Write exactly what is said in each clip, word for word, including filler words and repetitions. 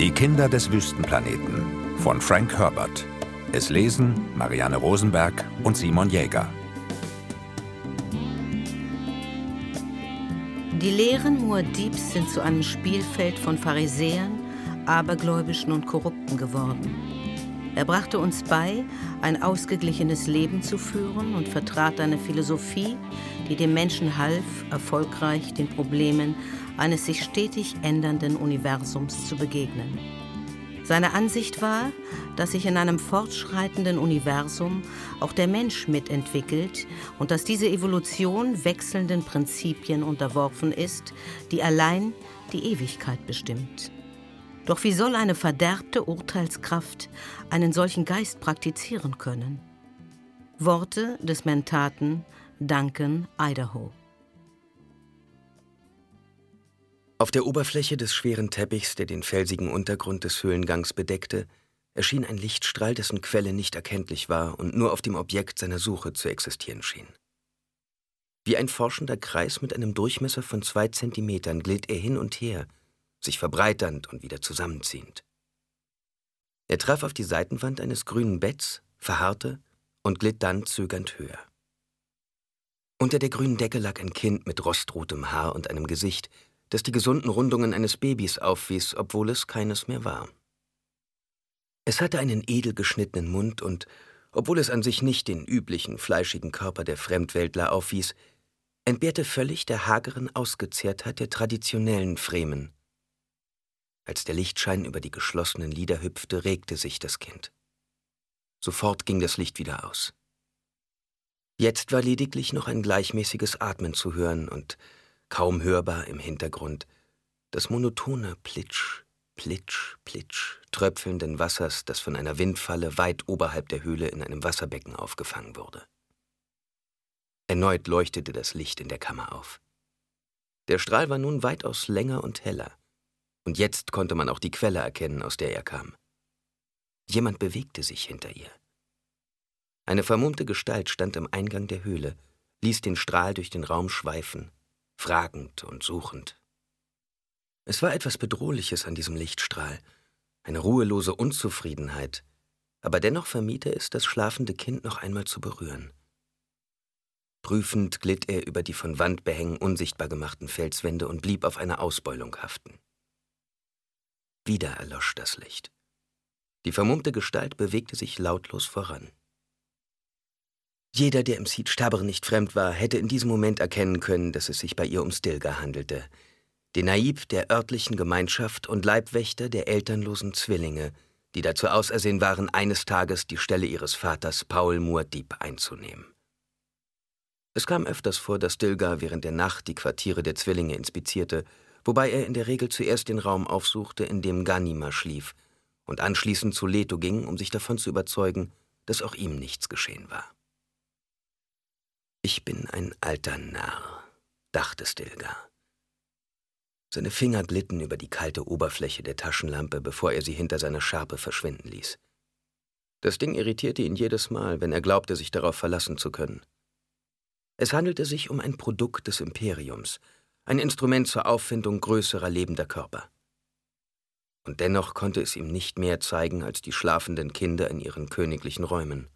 Die Kinder des Wüstenplaneten von Frank Herbert. Es lesen Marianne Rosenberg und Simon Jäger. Die Lehren Muad'Dibs sind zu einem Spielfeld von Pharisäern, Abergläubischen und Korrupten geworden. Er brachte uns bei, ein ausgeglichenes Leben zu führen und vertrat eine Philosophie, die dem Menschen half, erfolgreich den Problemen eines sich stetig ändernden Universums zu begegnen. Seine Ansicht war, dass sich in einem fortschreitenden Universum auch der Mensch mitentwickelt und dass diese Evolution wechselnden Prinzipien unterworfen ist, die allein die Ewigkeit bestimmt. Doch wie soll eine verderbte Urteilskraft einen solchen Geist praktizieren können? Worte des Mentaten Duncan Idaho. Auf der Oberfläche des schweren Teppichs, der den felsigen Untergrund des Höhlengangs bedeckte, erschien ein Lichtstrahl, dessen Quelle nicht erkenntlich war und nur auf dem Objekt seiner Suche zu existieren schien. Wie ein forschender Kreis mit einem Durchmesser von zwei Zentimetern glitt er hin und her, sich verbreiternd und wieder zusammenziehend. Er traf auf die Seitenwand eines grünen Betts, verharrte und glitt dann zögernd höher. Unter der grünen Decke lag ein Kind mit rostrotem Haar und einem Gesicht, das die gesunden Rundungen eines Babys aufwies, obwohl es keines mehr war. Es hatte einen edel geschnittenen Mund und, obwohl es an sich nicht den üblichen, fleischigen Körper der Fremdweltler aufwies, entbehrte völlig der hageren Ausgezehrtheit der traditionellen Fremen. Als der Lichtschein über die geschlossenen Lider hüpfte, regte sich das Kind. Sofort ging das Licht wieder aus. Jetzt war lediglich noch ein gleichmäßiges Atmen zu hören und, kaum hörbar im Hintergrund, das monotone Plitsch, Plitsch, Plitsch tröpfelnden Wassers, das von einer Windfalle weit oberhalb der Höhle in einem Wasserbecken aufgefangen wurde. Erneut leuchtete das Licht in der Kammer auf. Der Strahl war nun weitaus länger und heller, und jetzt konnte man auch die Quelle erkennen, aus der er kam. Jemand bewegte sich hinter ihr. Eine vermummte Gestalt stand am Eingang der Höhle, ließ den Strahl durch den Raum schweifen, fragend und suchend. Es war etwas Bedrohliches an diesem Lichtstrahl, eine ruhelose Unzufriedenheit, aber dennoch vermied er es, das schlafende Kind noch einmal zu berühren. Prüfend glitt er über die von Wandbehängen unsichtbar gemachten Felswände und blieb auf einer Ausbeulung haften. Wieder erlosch das Licht. Die vermummte Gestalt bewegte sich lautlos voran. Jeder, der im Seed Stabr nicht fremd war, hätte in diesem Moment erkennen können, dass es sich bei ihr um Stilgar handelte, den Naib der örtlichen Gemeinschaft und Leibwächter der elternlosen Zwillinge, die dazu ausersehen waren, eines Tages die Stelle ihres Vaters Paul Muad'Dib einzunehmen. Es kam öfters vor, dass Stilgar während der Nacht die Quartiere der Zwillinge inspizierte, wobei er in der Regel zuerst den Raum aufsuchte, in dem Ghanima schlief, und anschließend zu Leto ging, um sich davon zu überzeugen, dass auch ihm nichts geschehen war. »Ich bin ein alter Narr«, dachte Stilgar. Seine Finger glitten über die kalte Oberfläche der Taschenlampe, bevor er sie hinter seiner Schärpe verschwinden ließ. Das Ding irritierte ihn jedes Mal, wenn er glaubte, sich darauf verlassen zu können. Es handelte sich um ein Produkt des Imperiums, ein Instrument zur Auffindung größerer lebender Körper. Und dennoch konnte es ihm nicht mehr zeigen als die schlafenden Kinder in ihren königlichen Räumen.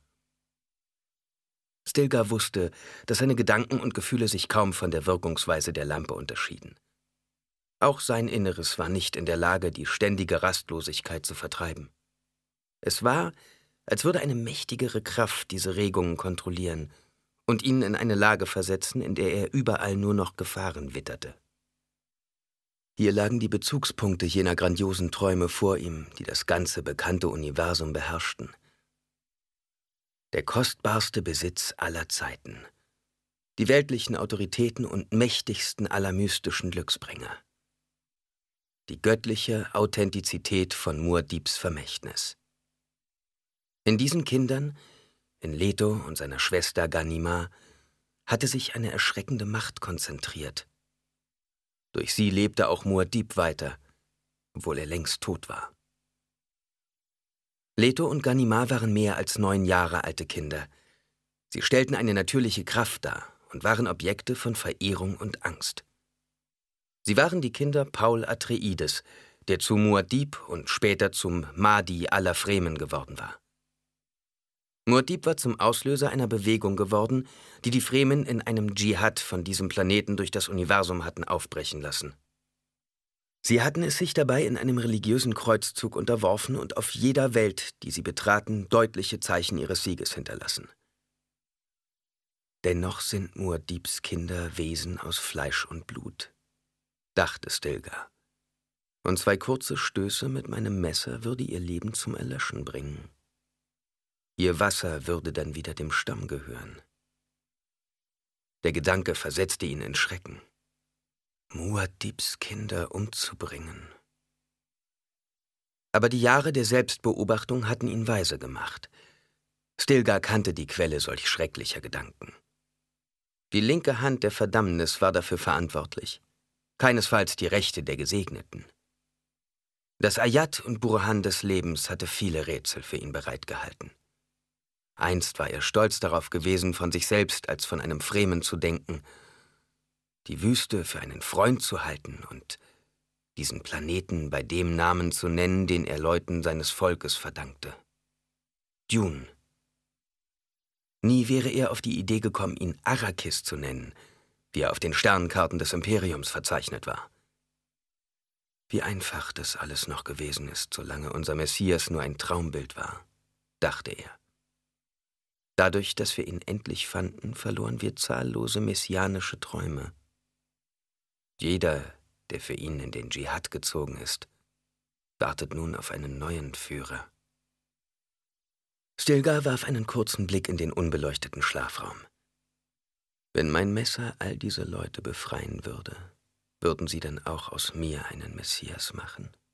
Stilgar wusste, dass seine Gedanken und Gefühle sich kaum von der Wirkungsweise der Lampe unterschieden. Auch sein Inneres war nicht in der Lage, die ständige Rastlosigkeit zu vertreiben. Es war, als würde eine mächtigere Kraft diese Regungen kontrollieren und ihn in eine Lage versetzen, in der er überall nur noch Gefahren witterte. Hier lagen die Bezugspunkte jener grandiosen Träume vor ihm, die das ganze bekannte Universum beherrschten. Der kostbarste Besitz aller Zeiten, die weltlichen Autoritäten und mächtigsten aller mystischen Glücksbringer. Die göttliche Authentizität von Muad'Dibs Vermächtnis. In diesen Kindern, in Leto und seiner Schwester Ghanima, hatte sich eine erschreckende Macht konzentriert. Durch sie lebte auch Muad'Dib weiter, obwohl er längst tot war. Leto und Ghanima waren mehr als neun Jahre alte Kinder. Sie stellten eine natürliche Kraft dar und waren Objekte von Verehrung und Angst. Sie waren die Kinder Paul Atreides, der zu Muad'Dib und später zum Mahdi aller Fremen geworden war. Muad'Dib war zum Auslöser einer Bewegung geworden, die die Fremen in einem Dschihad von diesem Planeten durch das Universum hatten aufbrechen lassen. Sie hatten es sich dabei in einem religiösen Kreuzzug unterworfen und auf jeder Welt, die sie betraten, deutliche Zeichen ihres Sieges hinterlassen. Dennoch sind Muad'Dibs Kinder Wesen aus Fleisch und Blut, dachte Stilgar, und zwei kurze Stöße mit meinem Messer würde ihr Leben zum Erlöschen bringen. Ihr Wasser würde dann wieder dem Stamm gehören. Der Gedanke versetzte ihn in Schrecken. Muad'Dibs Kinder umzubringen. Aber die Jahre der Selbstbeobachtung hatten ihn weise gemacht. Stilgar kannte die Quelle solch schrecklicher Gedanken. Die linke Hand der Verdammnis war dafür verantwortlich, keinesfalls die rechte der Gesegneten. Das Ayat und Burhan des Lebens hatte viele Rätsel für ihn bereitgehalten. Einst war er stolz darauf gewesen, von sich selbst als von einem Fremen zu denken, die Wüste für einen Freund zu halten und diesen Planeten bei dem Namen zu nennen, den er Leuten seines Volkes verdankte. Dune. Nie wäre er auf die Idee gekommen, ihn Arrakis zu nennen, wie er auf den Sternkarten des Imperiums verzeichnet war. Wie einfach das alles noch gewesen ist, solange unser Messias nur ein Traumbild war, dachte er. Dadurch, dass wir ihn endlich fanden, verloren wir zahllose messianische Träume. Jeder, der für ihn in den Dschihad gezogen ist, wartet nun auf einen neuen Führer. Stilgar warf einen kurzen Blick in den unbeleuchteten Schlafraum. Wenn mein Messer all diese Leute befreien würde, würden sie dann auch aus mir einen Messias machen?